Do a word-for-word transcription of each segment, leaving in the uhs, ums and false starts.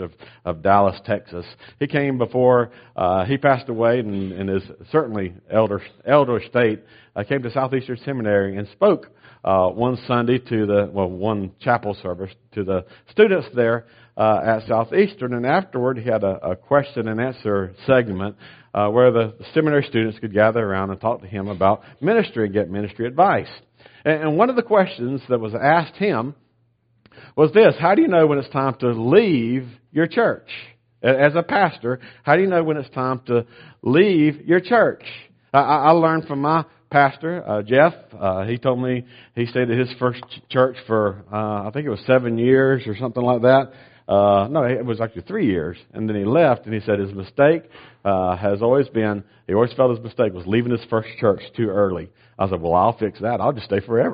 Of, of Dallas, Texas. He came before uh, he passed away and, and is certainly elder elder state. Uh, came to Southeastern Seminary and spoke uh, one Sunday to the well one chapel service to the students there uh, at Southeastern. And afterward, he had a, a question and answer segment uh, where the, the seminary students could gather around and talk to him about ministry and get ministry advice. And, and one of the questions that was asked him was this: how do you know when it's time to leave your church? As a pastor, how do you know when it's time to leave your church? I, I learned from my pastor, uh, Jeff. Uh, he told me he stayed at his first church for, uh, I think it was seven years or something like that. Uh, no, it was actually three years. And then he left, and he said his mistake uh, has always been, he always felt his mistake was leaving his first church too early. I said, well, I'll fix that. I'll just stay forever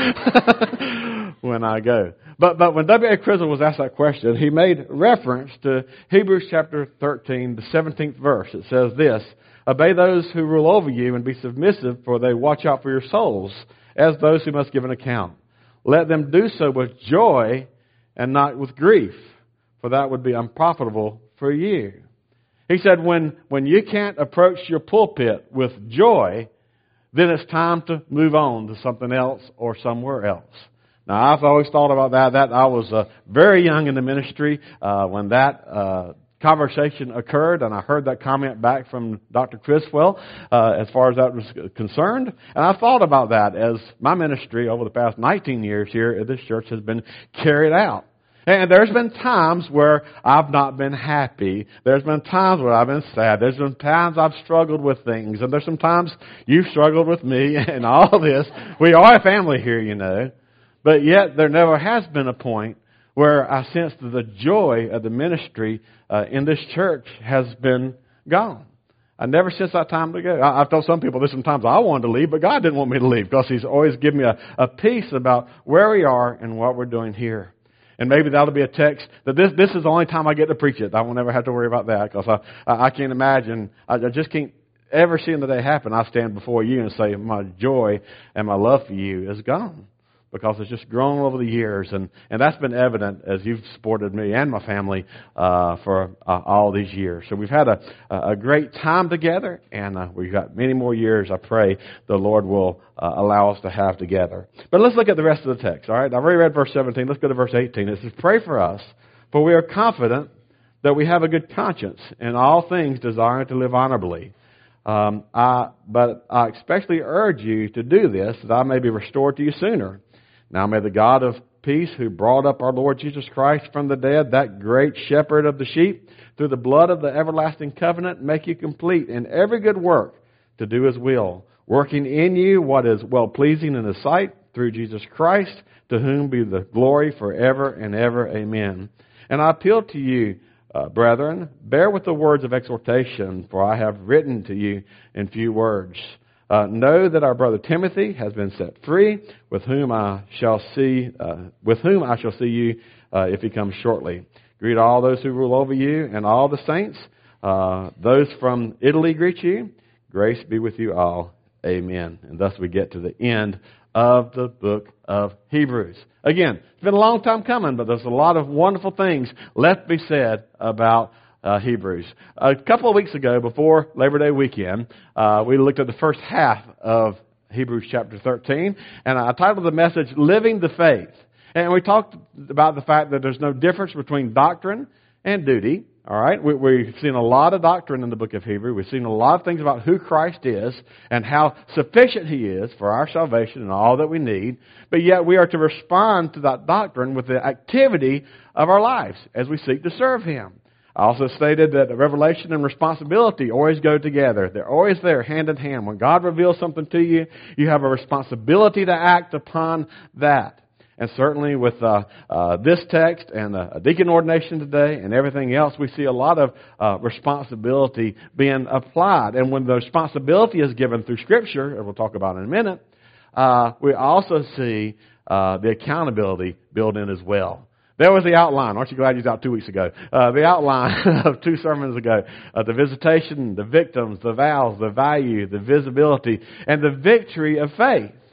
when I go. But but when W A Crizzle was asked that question, he made reference to Hebrews chapter thirteen, the seventeenth verse. It says this: obey those who rule over you and be submissive, for they watch out for your souls as those who must give an account. Let them do so with joy and not with grief, for that would be unprofitable for you. He said when, when you can't approach your pulpit with joy, then it's time to move on to something else or somewhere else. Now, I've always thought about that. That I was uh, very young in the ministry uh, when that uh, conversation occurred, and I heard that comment back from Doctor Criswell uh, as far as that was concerned. And I thought about that as my ministry over the past nineteen years here at this church has been carried out. And there's been times where I've not been happy. There's been times where I've been sad. There's been times I've struggled with things. And there's some times you've struggled with me and all this. We are a family here, you know. But yet there never has been a point where I sensed that the joy of the ministry uh, in this church has been gone. I never sensed that time to go. I, I've told some people there's some times I wanted to leave, but God didn't want me to leave because He's always given me a, a peace about where we are and what we're doing here. And maybe that'll be a text that this this is the only time I get to preach it. I won't ever have to worry about that because I, I, I can't imagine, I, I just can't ever see the day happen. I stand before you and say my joy and my love for you is gone. Because it's just grown over the years, and, and that's been evident as you've supported me and my family uh, for uh, all these years. So we've had a, a great time together, and uh, we've got many more years, I pray, the Lord will uh, allow us to have together. But let's look at the rest of the text, all right? I've already read verse seventeen. Let's go to verse eighteen. It says, pray for us, for we are confident that we have a good conscience in all things, desiring to live honorably. Um, I, but I especially urge you to do this, that I may be restored to you sooner. Now may the God of peace, who brought up our Lord Jesus Christ from the dead, that great shepherd of the sheep, through the blood of the everlasting covenant, make you complete in every good work to do His will, working in you what is well-pleasing in His sight, through Jesus Christ, to whom be the glory forever and ever. Amen. And I appeal to you, uh, brethren, bear with the words of exhortation, for I have written to you in few words. Uh, know that our brother Timothy has been set free, with whom I shall see, uh, with whom I shall see you uh, if he comes shortly. Greet all those who rule over you and all the saints. Uh, those from Italy greet you. Grace be with you all. Amen. And thus we get to the end of the book of Hebrews. Again, it's been a long time coming, but there's a lot of wonderful things left to be said about Uh, Hebrews. A couple of weeks ago, before Labor Day weekend, uh, we looked at the first half of Hebrews chapter thirteen, and I titled the message, Living the Faith. And we talked about the fact that there's no difference between doctrine and duty. All right, we, we've seen a lot of doctrine in the book of Hebrews. We've seen a lot of things about who Christ is and how sufficient He is for our salvation and all that we need. But yet we are to respond to that doctrine with the activity of our lives as we seek to serve Him. I also stated that revelation and responsibility always go together. They're always there, hand in hand. When God reveals something to you, you have a responsibility to act upon that. And certainly with uh, uh, this text and uh, deacon ordination today and everything else, we see a lot of uh, responsibility being applied. And when the responsibility is given through Scripture, as we'll talk about in a minute, uh, we also see uh, the accountability built in as well. There was the outline. Aren't you glad you was out two weeks ago? Uh, the outline of two sermons ago. Uh, the visitation, the victims, the vows, the value, the visibility, and the victory of faith.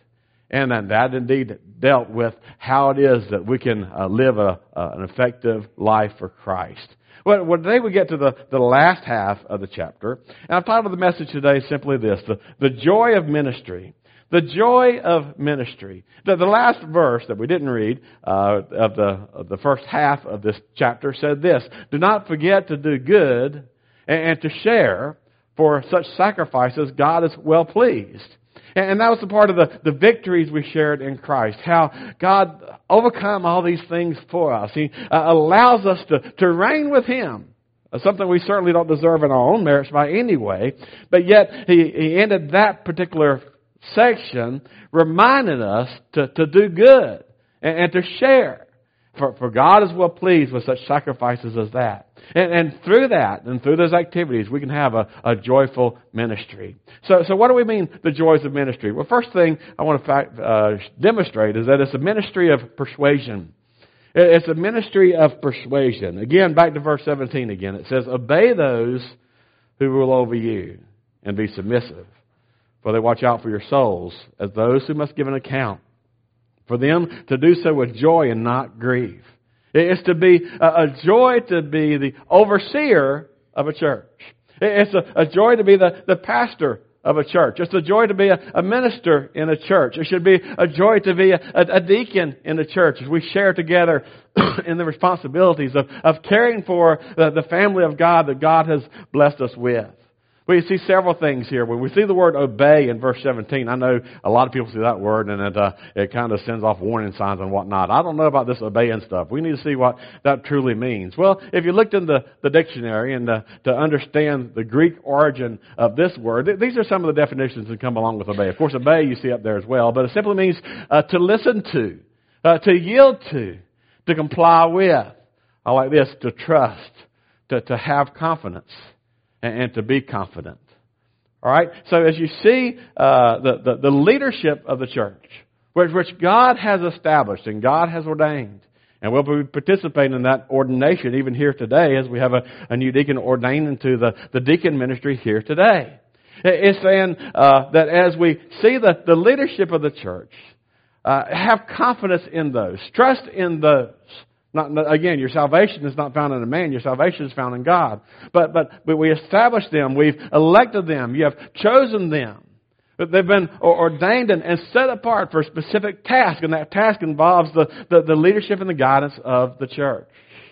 And then that indeed dealt with how it is that we can uh, live a, uh, an effective life for Christ. Well, well, today we get to the, the last half of the chapter. And I've titled the message today simply this, the, the joy of ministry. The joy of ministry. The, the last verse that we didn't read uh, of, the, of the first half of this chapter said this, do not forget to do good and, and to share, for such sacrifices God is well pleased. And that was the part of the, the victories we shared in Christ. How God overcome all these things for us. He uh, allows us to, to reign with Him. Something we certainly don't deserve in our own merits by any way. But yet He, he ended that particular section reminding us to, to do good and, and to share. For, for God is well pleased with such sacrifices as that. And, and through that, and through those activities, we can have a, a joyful ministry. So, so what do we mean, the joys of ministry? Well, first thing I want to fact, uh, demonstrate is that it's a ministry of persuasion. It's a ministry of persuasion. Again, back to verse seventeen again. It says, obey those who rule over you and be submissive, for they watch out for your souls as those who must give an account. For them to do so with joy and not grief. It's to be a joy to be the overseer of a church. It's a, a joy to be the, the pastor of a church. It's a joy to be a, a minister in a church. It should be a joy to be a, a, a deacon in the church as we share together in the responsibilities of, of caring for the, the family of God that God has blessed us with. We see several things here. When we see the word obey in verse seventeen, I know a lot of people see that word and it, uh, it kind of sends off warning signs and whatnot. I don't know about this obeying stuff. We need to see what that truly means. Well, if you looked in the, the dictionary and uh, to understand the Greek origin of this word, th- these are some of the definitions that come along with obey. Of course, obey you see up there as well, but it simply means uh, to listen to, uh, to yield to, to comply with. I like this, to trust, to, to have confidence. And to be confident. All right? So as you see uh, the, the, the leadership of the church, which, which God has established and God has ordained, and we'll be participating in that ordination even here today as we have a, a new deacon ordained into the, the deacon ministry here today. It's saying uh, that as we see the, the leadership of the church, uh, have confidence in those, trust in those. Not, again, your salvation is not found in a man. Your salvation is found in God. But, but, but we established them. We've elected them. You have chosen them. But they've been ordained and, and set apart for a specific task. And that task involves the, the, the leadership and the guidance of the church.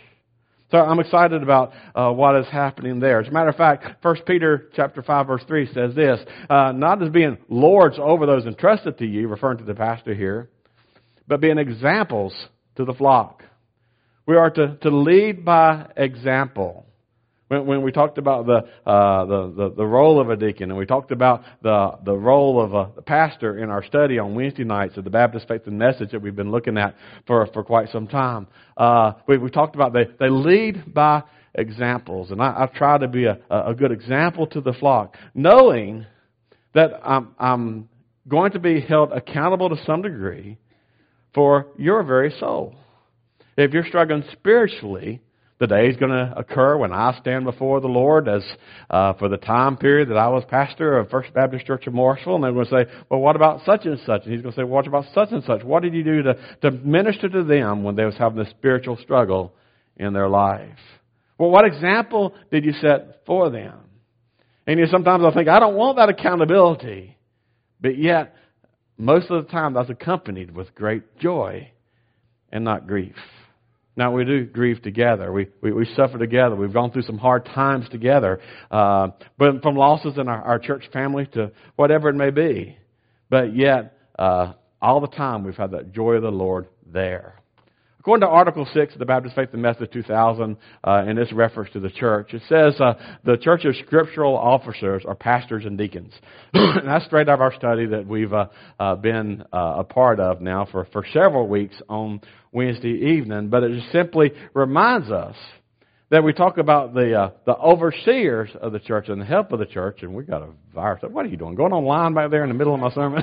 So I'm excited about uh, what is happening there. As a matter of fact, First Peter chapter five verse three says this, uh, not as being lords over those entrusted to you, referring to the pastor here, but being examples to the flock. We are to, to lead by example. When, when we talked about the, uh, the, the, the role of a deacon, and we talked about the, the role of a pastor in our study on Wednesday nights of the Baptist Faith and Message that we've been looking at for, for quite some time, uh, we, we talked about they, they lead by examples. And I, I try to be a, a good example to the flock, knowing that I'm, I'm going to be held accountable to some degree for your very soul. If you're struggling spiritually, the day is going to occur when I stand before the Lord as uh, for the time period that I was pastor of First Baptist Church of Morrisville, and they're going to say, well, what about such and such? And he's going to say, well, what about such and such? What did you do to, to minister to them when they was having a spiritual struggle in their life? Well, what example did you set for them? And you know, sometimes I think, I don't want that accountability. But yet, most of the time, that's accompanied with great joy and not grief. Now, we do grieve together. We, we, we suffer together. We've gone through some hard times together. Uh, but from losses in our, our church family to whatever it may be. But yet, uh, all the time, we've had that joy of the Lord there. According to Article six of the Baptist Faith and Message two thousand, uh, in this reference to the church, it says uh, the church's scriptural officers are pastors and deacons. And that's straight out of our study that we've uh, uh, been uh, a part of now for, for several weeks on Wednesday evening. But it just simply reminds us that we talk about the uh, the overseers of the church and the help of the church, and we got a virus. What are you doing? Going online back there in the middle of my sermon?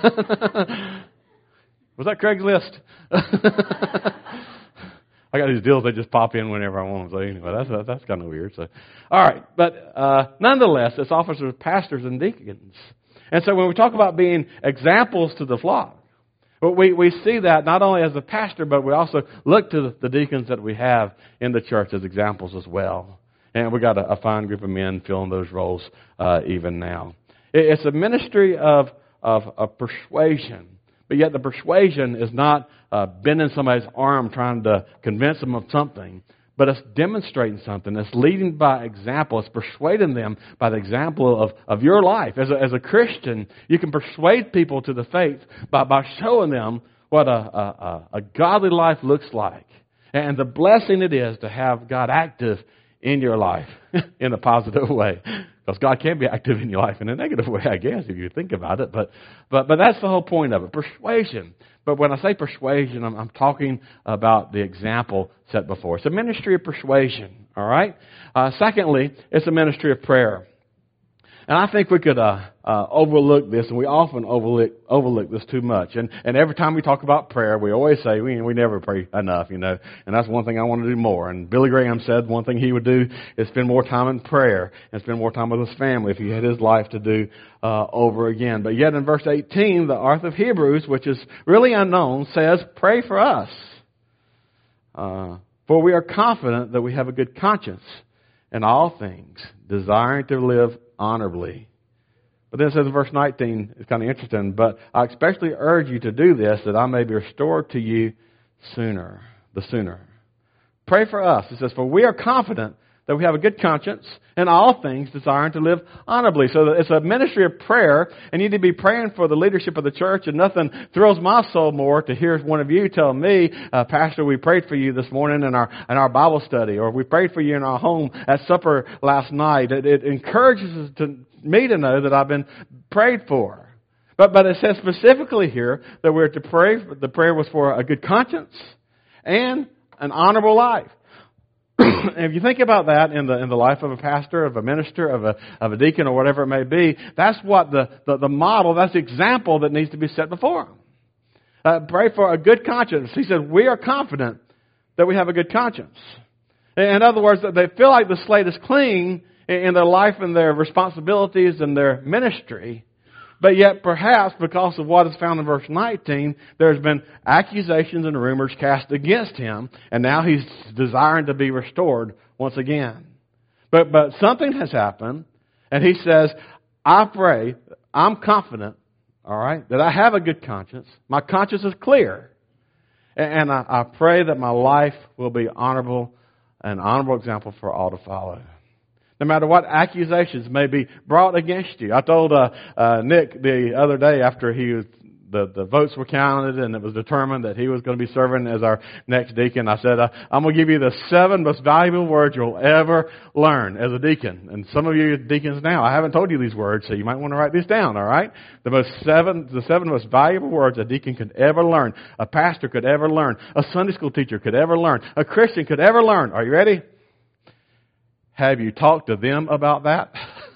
Was that Craigslist? I got these deals that just pop in whenever I want them. So anyway, that's that's kind of weird. So, all right, but uh, nonetheless, it's officers, pastors, and deacons. And so when we talk about being examples to the flock, But we, we see that not only as a pastor, but we also look to the deacons that we have in the church as examples as well. And we got a, a fine group of men filling those roles uh, even now. It, it's a ministry of, of, of persuasion. But yet the persuasion is not uh, bending somebody's arm trying to convince them of something. But it's demonstrating something. It's leading by example. It's persuading them by the example of, of your life. As a, as a Christian, you can persuade people to the faith by, by showing them what a, a, a godly life looks like. And the blessing it is to have God active in your life in a positive way. Because God can be active in your life in a negative way, I guess, if you think about it. But but but that's the whole point of it, persuasion. But when I say persuasion, I'm, I'm talking about the example set before. It's a ministry of persuasion, all right? Uh, secondly, it's a ministry of prayer. And I think we could uh, uh, overlook this, and we often overlook overlook this too much. And and every time we talk about prayer, we always say we we never pray enough, you know. And that's one thing I want to do more. And Billy Graham said one thing he would do is spend more time in prayer and spend more time with his family if he had his life to do uh, over again. But yet in verse eighteen, the author of Hebrews, which is really unknown, says, "Pray for us, uh, for we are confident that we have a good conscience in all things, desiring to live honorably." But then it says in verse nineteen, it's kind of interesting, "But I especially urge you to do this, that I may be restored to you sooner," the sooner. Pray for us. It says, "For we are confident that we have a good conscience in all things, desiring to live honorably." So it's a ministry of prayer, and you need to be praying for the leadership of the church. And nothing thrills my soul more to hear one of you tell me, uh, "Pastor, we prayed for you this morning in our in our Bible study," or "We prayed for you in our home at supper last night." It, it encourages to, me to know that I've been prayed for. But but it says specifically here that we're to pray. The prayer was for a good conscience and an honorable life. If you think about that in the in the life of a pastor, of a minister, of a of a deacon, or whatever it may be, that's what the, the, the model, that's the example that needs to be set before them. Uh, pray for a good conscience. He said, we are confident that we have a good conscience. In other words, that they feel like the slate is clean in their life and their responsibilities and their ministry. But yet, perhaps because of what is found in verse nineteen, there's been accusations and rumors cast against him, and now he's desiring to be restored once again. But but something has happened, and he says, I pray, I'm confident, all right, that I have a good conscience. My conscience is clear. And I, I pray that my life will be honorable, an honorable example for all to follow. No matter what accusations may be brought against you. I told uh, uh, Nick the other day after he was, the, the votes were counted and it was determined that he was going to be serving as our next deacon. I said, uh, I'm going to give you the seven most valuable words you'll ever learn as a deacon. And some of you deacons now, I haven't told you these words, so you might want to write these down, all right? The most seven, the seven most valuable words a deacon could ever learn, a pastor could ever learn, a Sunday school teacher could ever learn, a Christian could ever learn. Are you ready? Have you talked to them about that?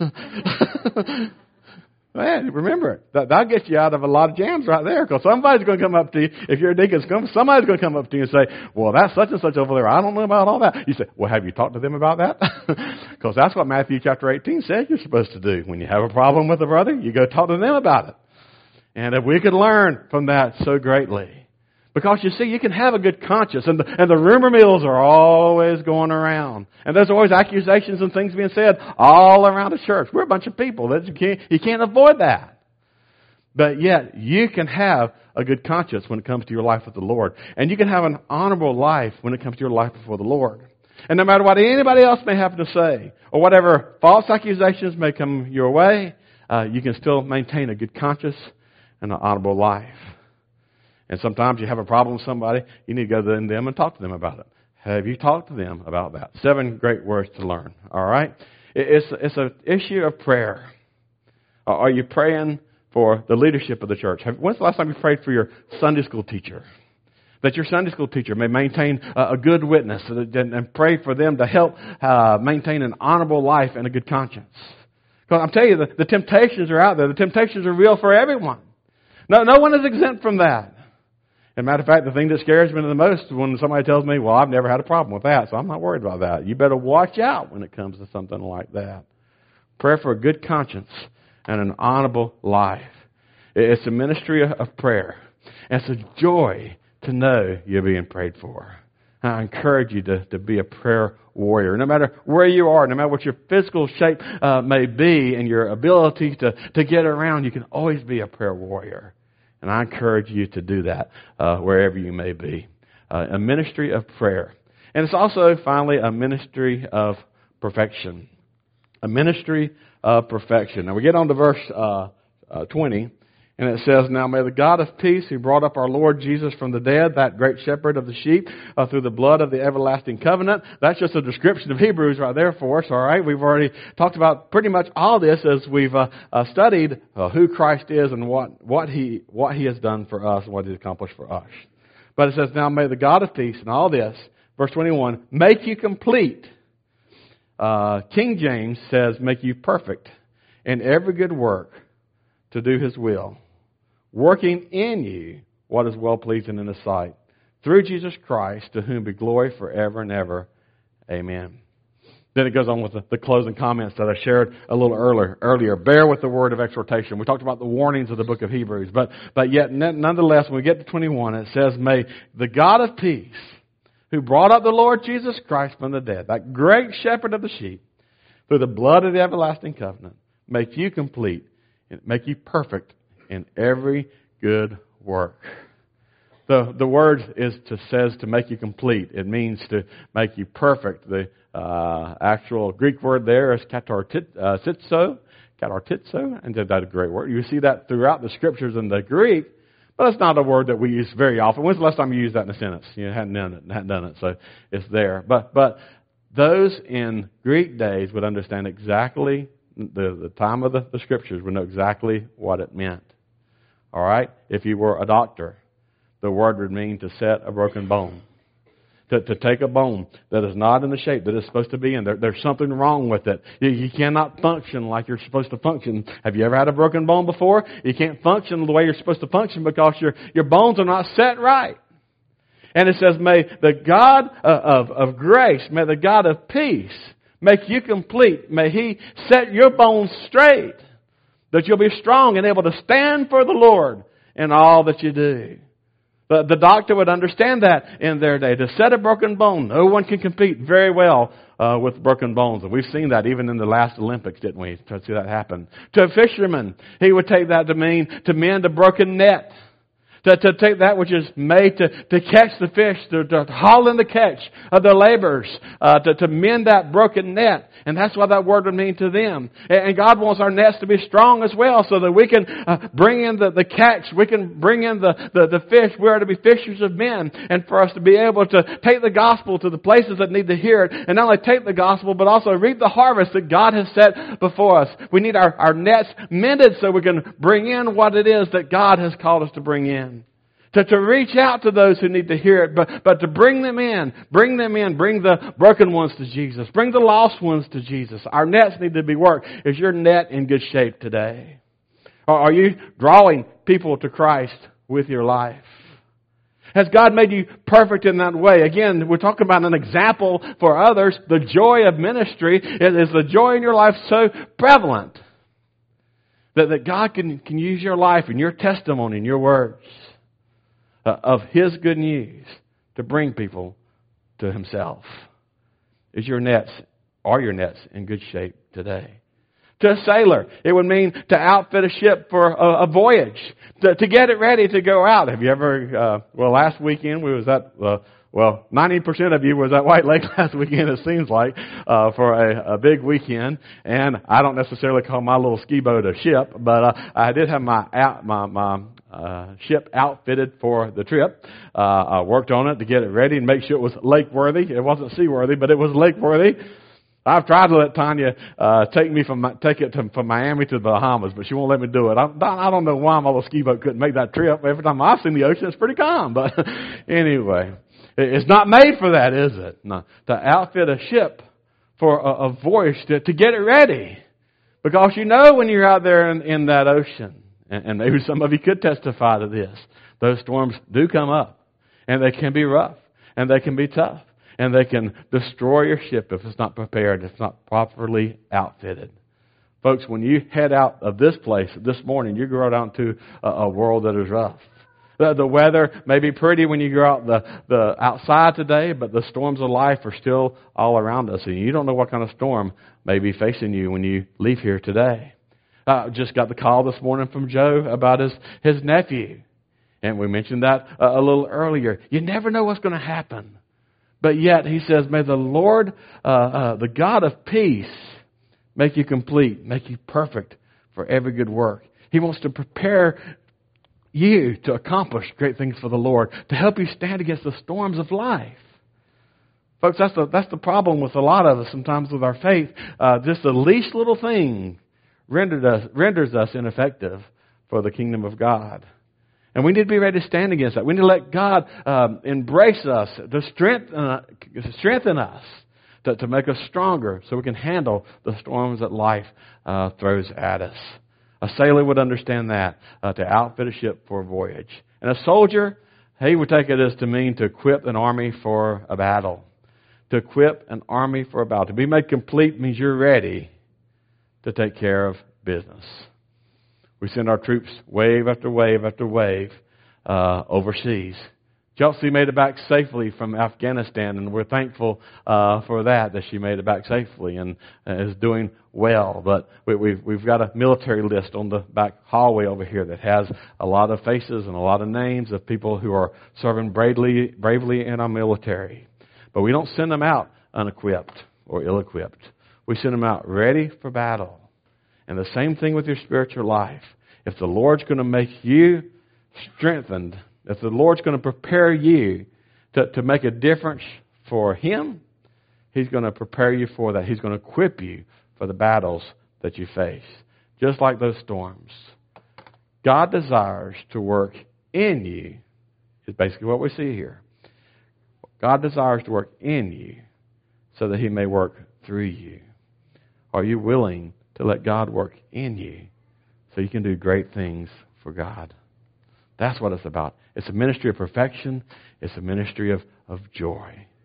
Man, remember it. That, that'll get you out of a lot of jams right there, because somebody's going to come up to you. If you're a deacon, somebody's going to come up to you and say, well, that's such and such over there. I don't know about all that. You say, well, have you talked to them about that? Because that's what Matthew chapter eighteen says you're supposed to do. When you have a problem with a brother, you go talk to them about it. And if we could learn from that so greatly. Because you see, you can have a good conscience, and the, and the rumor mills are always going around. And there's always accusations and things being said all around the church. We're a bunch of people. That you can't, you can't avoid that. But yet, you can have a good conscience when it comes to your life with the Lord. And you can have an honorable life when it comes to your life before the Lord. And no matter what anybody else may have to say, or whatever false accusations may come your way, uh, you can still maintain a good conscience and an honorable life. And sometimes you have a problem with somebody, you need to go to them and talk to them about it. Have you talked to them about that? Seven great words to learn, all right? It's, it's an issue of prayer. Are you praying for the leadership of the church? When's the last time you prayed for your Sunday school teacher? That your Sunday school teacher may maintain a good witness and pray for them to help uh, maintain an honorable life and a good conscience. Because I'm telling you, the, the temptations are out there. The temptations are real for everyone. No, no one is exempt from that. As a matter of fact, the thing that scares me the most is when somebody tells me, well, I've never had a problem with that, so I'm not worried about that. You better watch out when it comes to something like that. Prayer for a good conscience and an honorable life. It's a ministry of prayer. And it's a joy to know you're being prayed for. I encourage you to, to be a prayer warrior. No matter where you are, no matter what your physical shape uh, may be and your ability to, to get around, you can always be a prayer warrior. And I encourage you to do that uh, wherever you may be. Uh, a ministry of prayer. And it's also, finally, a ministry of perfection. A ministry of perfection. Now we get on to verse uh, uh, twenty. And it says, now may the God of peace, who brought up our Lord Jesus from the dead, that great shepherd of the sheep, uh, through the blood of the everlasting covenant. That's just a description of Hebrews right there for us, all right? We've already talked about pretty much all this as we've uh, uh, studied uh, who Christ is and what, what he what he has done for us and what He's accomplished for us. But it says, now may the God of peace, and all this, verse twenty-one, make you complete. Uh, King James says, make you perfect in every good work to do His will, working in you what is well-pleasing in His sight, through Jesus Christ, to whom be glory forever and ever. Amen. Then it goes on with the, the closing comments that I shared a little earlier. Earlier, bear with the word of exhortation. We talked about the warnings of the book of Hebrews, but but yet nonetheless, when we get to twenty-one, it says, "May the God of peace, who brought up the Lord Jesus Christ from the dead, that great shepherd of the sheep, through the blood of the everlasting covenant, make you complete, and make you perfect in every good work." The the word is to says to make you complete. It means to make you perfect. The uh, actual Greek word there is katartizo, katartizo, and that's a great word. You see that throughout the scriptures in the Greek, but it's not a word that we use very often. When's the last time you used that in a sentence? You hadn't done it, hadn't done it, so it's there. But but those in Greek days would understand exactly the the time of the, the scriptures would know exactly what it meant. All right, if you were a doctor, the word would mean to set a broken bone. To, to take a bone that is not in the shape that it's supposed to be in. There, there's something wrong with it. You, you cannot function like you're supposed to function. Have you ever had a broken bone before? You can't function the way you're supposed to function because your, your bones are not set right. And it says, may the God of, of grace, may the God of peace make you complete. May He set your bones straight, that you'll be strong and able to stand for the Lord in all that you do. The, the doctor would understand that in their day. To set a broken bone, no one can compete very well uh, with broken bones. And we've seen that even in the last Olympics, didn't we? To see that happen. To a fisherman, he would take that to mean to mend a broken net. To, to take that which is made to, to catch the fish, to, to haul in the catch of the laborers, uh, to, to mend that broken net. And that's what that word would mean to them. And, and God wants our nets to be strong as well so that we can uh, bring in the, the catch, we can bring in the, the, the fish. We are to be fishers of men. And for us to be able to take the gospel to the places that need to hear it. And not only take the gospel, but also reap the harvest that God has set before us. We need our, our nets mended so we can bring in what it is that God has called us to bring in. To, to reach out to those who need to hear it, but, but to bring them in, bring them in, bring the broken ones to Jesus, bring the lost ones to Jesus. Our nets need to be worked. Is your net in good shape today? Or are you drawing people to Christ with your life? Has God made you perfect in that way? Again, we're talking about an example for others. The joy of ministry is, is the joy in your life so prevalent that, that God can, can use your life and your testimony and your words of His good news to bring people to Himself. Is your nets, are your nets in good shape today? To a sailor, it would mean to outfit a ship for a, a voyage, to, to get it ready to go out. Have you ever, uh, well, last weekend we was at, uh, well, ninety percent of you was at White Lake last weekend, it seems like, uh, for a, a big weekend. And I don't necessarily call my little ski boat a ship, but uh, I did have my out, my, my uh, ship outfitted for the trip. Uh, I worked on it to get it ready and make sure it was lake worthy. It wasn't seaworthy, but it was lake worthy. I've tried to let Tanya uh, take me from take it to, from Miami to the Bahamas, but she won't let me do it. I, I don't know why my little ski boat couldn't make that trip. Every time I've seen the ocean, it's pretty calm. But anyway, it's not made for that, is it? No. To outfit a ship for a, a voyage, to, to get it ready. Because you know when you're out there in, in that ocean, and, and maybe some of you could testify to this, those storms do come up. And they can be rough. And they can be tough. And they can destroy your ship if it's not prepared, if it's not properly outfitted. Folks, when you head out of this place this morning, you go out into a, a world that is rough. The, the weather may be pretty when you go out the, the outside today, but the storms of life are still all around us. And you don't know what kind of storm may be facing you when you leave here today. I just got the call this morning from Joe about his, his nephew. And we mentioned that a, a little earlier. You never know what's going to happen. But yet, he says, may the Lord, uh, uh, the God of peace, make you complete, make you perfect for every good work. He wants to prepare you to accomplish great things for the Lord, to help you stand against the storms of life. Folks, that's the, that's the problem with a lot of us sometimes with our faith. Uh, just the least little thing rendered us, renders us ineffective for the kingdom of God. And we need to be ready to stand against that. We need to let God um, embrace us, to strengthen, uh, strengthen us, to, to make us stronger so we can handle the storms that life uh, throws at us. A sailor would understand that, uh, to outfit a ship for a voyage. And a soldier, he would take it as to mean to equip an army for a battle. To equip an army for a battle. To be made complete means you're ready to take care of business. We send our troops wave after wave after wave uh, overseas. Chelsea made it back safely from Afghanistan, and we're thankful uh, for that, that she made it back safely and uh, is doing well. But we, we've, we've got a military list on the back hallway over here that has a lot of faces and a lot of names of people who are serving bravely, bravely in our military. But we don't send them out unequipped or ill-equipped. We send them out ready for battle. And the same thing with your spiritual life. If the Lord's going to make you strengthened, if the Lord's going to prepare you to, to make a difference for Him, He's going to prepare you for that. He's going to equip you for the battles that you face. Just like those storms. God desires to work in you, is basically what we see here. God desires to work in you so that He may work through you. Are you willing to let God work in you so you can do great things for God? That's what it's about. It's a ministry of perfection. It's a ministry of, of joy.